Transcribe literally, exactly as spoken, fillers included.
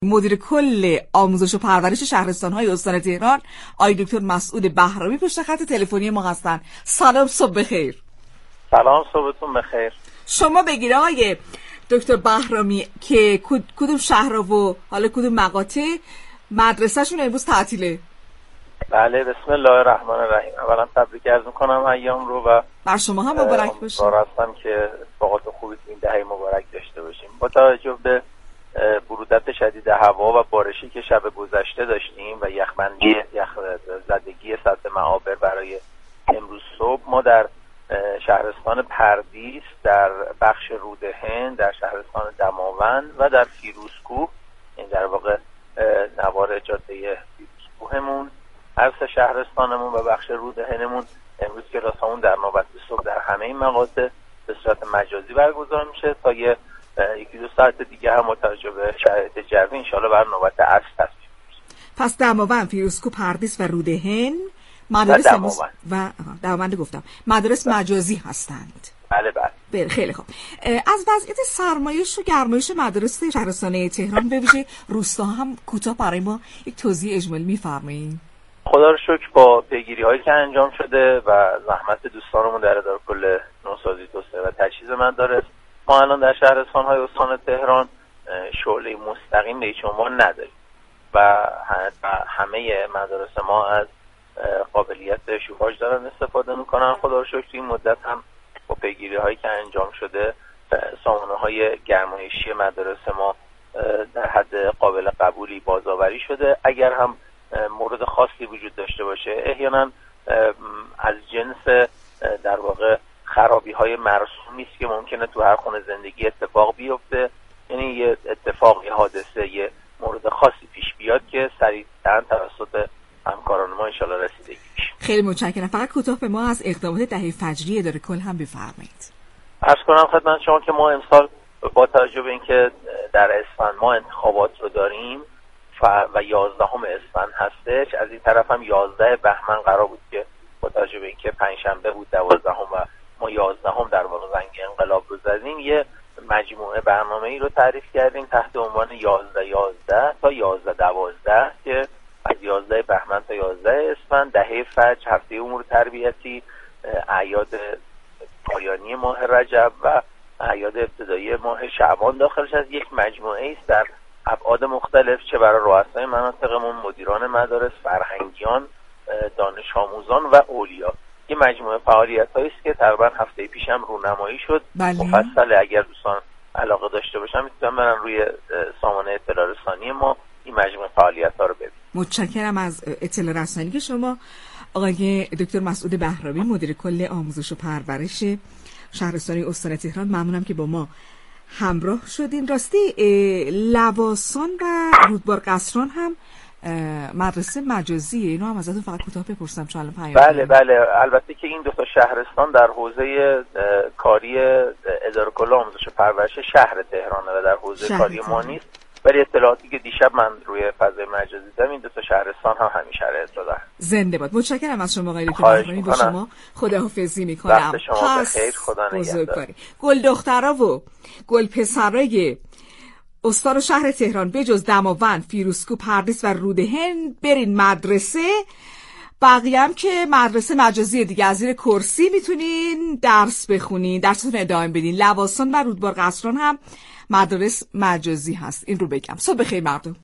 مدیر کل آموزش و پرورش شهرستان‌های استان تهران آقای دکتر مسعود بهرامی پشت خط تلفنی ما هستن. سلام، صبح بخیر. سلام، صبحتون بخیر. شما بگید آقای دکتر بهرامی که کدوم شهر و حالا کدوم مقاطع مدرسه‌شون امروز تعطیله؟ بله، بسم الله الرحمن الرحیم. اولا تبریک عرض می‌کنم ایام رو و بر شما هم مبارک باشه. امیدوارم که اتفاقات خوبی تو این دهه مبارک داشته باشیم. با توجه به برودت شدید هوا و بارشی که شب گذشته داشتیم و یخبندی یخ زدگی سطح معابر برای امروز صبح، ما در شهرستان پردیس، در بخش رودهن، در شهرستان دماوند و در فیروزکوه، این در واقع نوار جاده فیروزکوهمون، هر سه شهرستانمون و بخش رودهنمون، امروز کلاسامون در نوبت صبح در همه این مقاطع به صورت مجازی برگزار میشه تا یه یکی دو ساعت دیگه هم متوجه به شرایط جوی انشالله بر نوبت عصر تصمیم میشه. پس دماوند، فیروزکوه، پردیس و رودهن مدارس دماوند و دماوند گفتم مدارس مجازی هستند. بله بله. بله، خیلی خوب. از وضعیت سرمایش و گرمایش مدارس شهرستانه تهران به ویژه روستاها هم کوتاه برای ما یک توضیح اجمالی می‌فرمایید؟ خدا رو شکر با پیگیری هایی که انجام شده و زحمت دوستانمون در اداره کل نوسازی توسعه و تجهیز مدارس، ما الان در شهرستان های استان تهران شعله مستقیم به هیچ عنوان نداریم و همه مدارس ما از قابلیت شوفاژ دارن استفاده میکنن. خدا رو شکر این مدت هم با پیگیری هایی که انجام شده سامانه های گرمایشی مدارس ما در حد قابل قبولی بازآوری شده. اگر هم مورد خاصی وجود داشته باشه، احیانا از جنس در واقع خرابی های مرسومی است که ممکنه تو هر خونه زندگی اتفاق بیفته، یعنی یه اتفاق، یه حادثه، یه مورد خاصی پیش بیاد که سریعاً توسط همکاران ما انشالله رسیدگی میشه. خیلی متشکرم. فقط کوتاه به ما از اقدامات دهه فجری اداره کل هم بفرمایید. عرض کنم خدمت شما که ما امسال با توجه به اینکه در اسفند ما انتخابات رو داریم و یازدهم اسفند هستش، از این طرف هم یازده بهمن قرار بود که با توجه به اینکه پنجشنبه بود دوازدهم و ما یازدهم در واقع زنگ انقلاب رو زدیم، یه مجموعه برنامه‌ای رو تعریف کردیم تحت عنوان یازده یازده تا یازده دوازده که از یازده بهمن تا یازده اسفند، دهه فجر، هفته امور تربیتی، اعیاد پایانی ماه رجب و اعیاد ابتدایی ماه شعبان داخلش از یک مجموعه است در ابعاد مختلف، چه برای رؤسای مناطقمون، مدیران مدارس، فرهنگیان، دانش آموزان و اولیا. یه مجموعه فعالیت‌هایی است که تقریبا هفته پیش هم رونمایی شد. مفصل اگر دوستان علاقه داشته باشن میتونن برن روی سامانه اطلاع رسانی ما این مجموعه فعالیت‌ها رو ببینن. متشکرم از اطلاع رسانی که شما آقای دکتر مسعود بهرامی، مدیر کل آموزش و پرورش شهرستانی استان تهران، ممنونم که با ما همراه شدین. راستی لواسان و رودبار قصران هم مدرسه مجازیه، اینو هم ازتون فقط کوتاه بپرسم چون الان پیام. بله بله، البته که این دو تا شهرستان در حوزه کاری اداره کل آموزش و پرورش شهر تهرانه و در حوزه کاری ما نیست، ولی اطلاعاتی که دیشب من روی فضای مجازی دیدم این دو تا شهرستان هم همین شرایط رو دارن. زنده باد. متشکرم از شما آقای دکتر بهرامی. با شما خداحافظی میکنم. وقت شما بخیر. خدا نگهدار. گل دخترا و گل پسرای استان و شهر تهران بجز دماوند، فیروزکوه، پردیس و رودهن برین مدرسه. بقیه هم که مدرسه مجازی دیگه، از زیر کرسی میتونین درس بخونین، درستون ادامه بدین. لواسان و رودبار قصران هم مدارس مجازی هست. این رو بگم. صبح بخیر مردم.